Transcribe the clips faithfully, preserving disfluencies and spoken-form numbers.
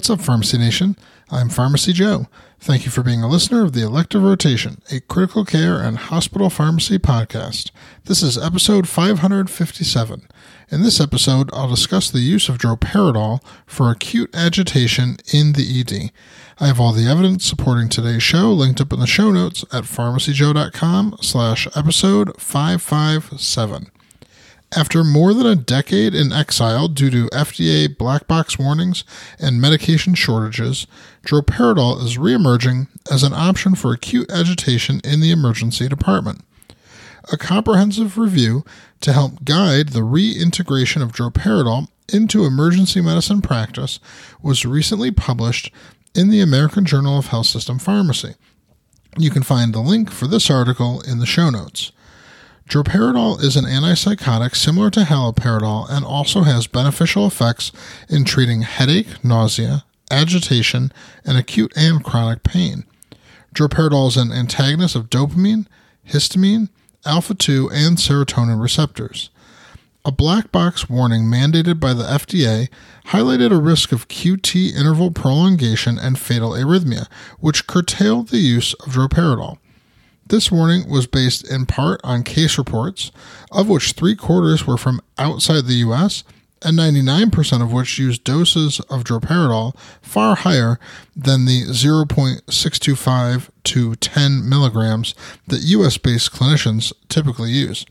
What's up, Pharmacy Nation? I'm Pharmacy Joe. Thank you for being a listener of the Elective Rotation, a critical care and hospital pharmacy podcast. This is episode five hundred fifty-seven. In this episode, I'll discuss the use of droperidol for acute agitation in the E D. I have all the evidence supporting today's show linked up in the show notes at pharmacyjoe.com slash episode five fifty-seven. After more than a decade in exile due to F D A black box warnings and medication shortages, droperidol is reemerging as an option for acute agitation in the emergency department. A comprehensive review to help guide the reintegration of droperidol into emergency medicine practice was recently published in the American Journal of Health System Pharmacy. You can find the link for this article in the show notes. Droperidol is an antipsychotic similar to haloperidol and also has beneficial effects in treating headache, nausea, agitation, and acute and chronic pain. Droperidol is an antagonist of dopamine, histamine, alpha two, and serotonin receptors. A black box warning mandated by the F D A highlighted a risk of Q T interval prolongation and fatal arrhythmia, which curtailed the use of droperidol. This warning was based in part on case reports, of which three quarters were from outside the U S, and ninety-nine percent of which used doses of droperidol far higher than the zero point six two five to ten milligrams that U S-based clinicians typically use.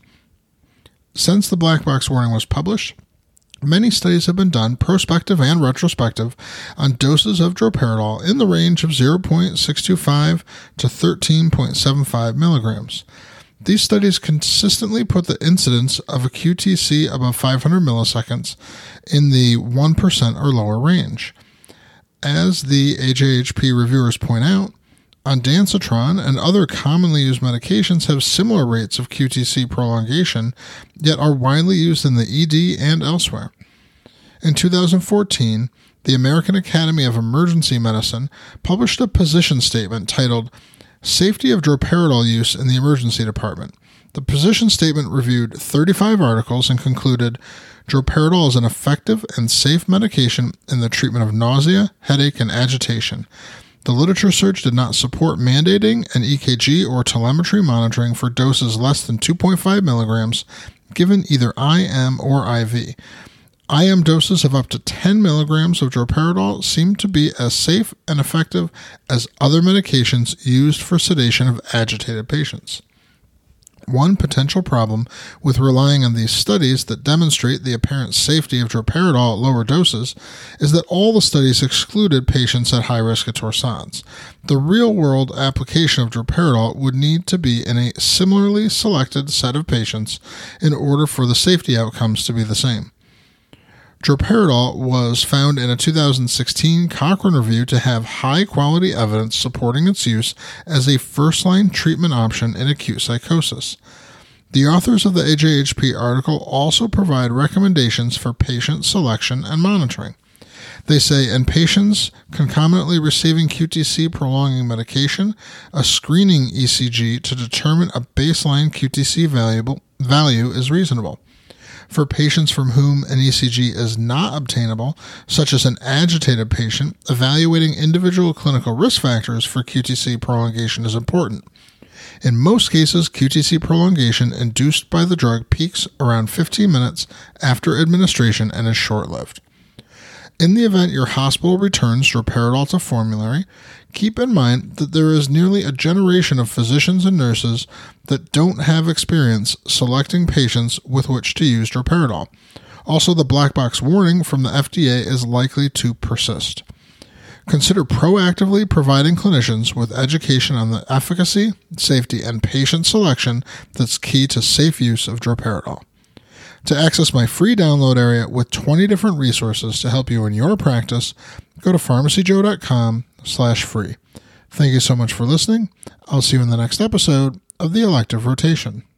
Since the black box warning was published, many studies have been done, prospective and retrospective, on doses of droperidol in the range of zero point six two five to thirteen point seven five milligrams. These studies consistently put the incidence of a Q T C above five hundred milliseconds in the one percent or lower range. As the A J H P reviewers point out, ondansetron and other commonly used medications have similar rates of Q T C prolongation, yet are widely used in the E D and elsewhere. In two thousand fourteen, the American Academy of Emergency Medicine published a position statement titled Safety of Droperidol Use in the Emergency Department. The position statement reviewed thirty-five articles and concluded droperidol is an effective and safe medication in the treatment of nausea, headache, and agitation. The literature search did not support mandating an E K G or telemetry monitoring for doses less than two point five milligrams given either I M or I V. I M doses of up to ten milligrams of droperidol seem to be as safe and effective as other medications used for sedation of agitated patients. One potential problem with relying on these studies that demonstrate the apparent safety of droperidol at lower doses is that all the studies excluded patients at high risk of torsades. The real-world application of droperidol would need to be in a similarly selected set of patients in order for the safety outcomes to be the same. Droperidol was found in a two thousand sixteen Cochrane review to have high-quality evidence supporting its use as a first-line treatment option in acute psychosis. The authors of the A J H P article also provide recommendations for patient selection and monitoring. They say in patients concomitantly receiving Q T C prolonging medication, a screening E C G to determine a baseline Q T C valuable, value is reasonable. For patients from whom an E C G is not obtainable, such as an agitated patient, evaluating individual clinical risk factors for Q T C prolongation is important. In most cases, Q T C prolongation induced by the drug peaks around fifteen minutes after administration and is short-lived. In the event your hospital returns droperidol to formulary, keep in mind that there is nearly a generation of physicians and nurses that don't have experience selecting patients with which to use droperidol. Also, the black box warning from the F D A is likely to persist. Consider proactively providing clinicians with education on the efficacy, safety, and patient selection that's key to safe use of droperidol. To access my free download area with twenty different resources to help you in your practice, go to pharmacyjoe.com slash free. Thank you so much for listening. I'll see you in the next episode of the Elective Rotation.